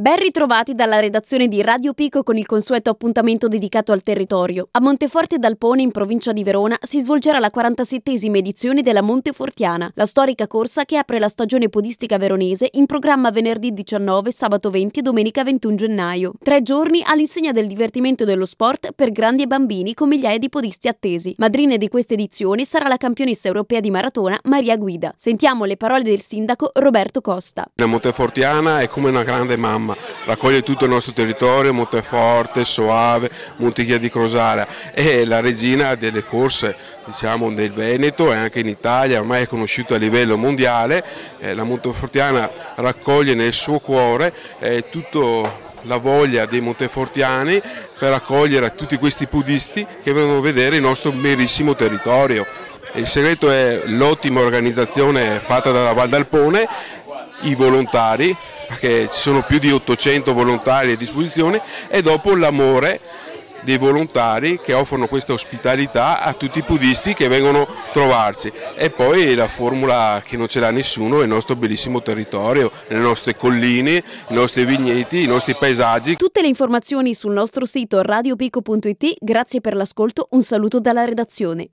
Ben ritrovati dalla redazione di Radio Pico con il consueto appuntamento dedicato al territorio. A Monteforte d'Alpone, in provincia di Verona, si svolgerà la 47esima edizione della Montefortiana, la storica corsa che apre la stagione podistica veronese in programma venerdì 19, sabato 20 e domenica 21 gennaio. 3 giorni all'insegna del divertimento e dello sport per grandi e bambini con migliaia di podisti attesi. Madrina di questa edizione sarà la campionessa europea di maratona Maria Guida. Sentiamo le parole del sindaco Roberto Costa. La Montefortiana è come una grande mamma, raccoglie tutto il nostro territorio, Monteforte, Soave, Montichia di Crosara, è la regina delle corse, diciamo, del Veneto e anche in Italia, ormai è conosciuta a livello mondiale. La Montefortiana raccoglie nel suo cuore tutta la voglia dei montefortiani per accogliere tutti questi podisti che vengono a vedere il nostro bellissimo territorio. Il segreto è l'ottima organizzazione fatta dalla Val d'Alpone, i volontari, perché ci sono più di 800 volontari a disposizione, e dopo l'amore dei volontari che offrono questa ospitalità a tutti i podisti che vengono a trovarci, e poi la formula che non ce l'ha nessuno è il nostro bellissimo territorio, le nostre colline, i nostri vigneti, i nostri paesaggi. Tutte le informazioni sul nostro sito radiopico.it. Grazie per l'ascolto, un saluto dalla redazione.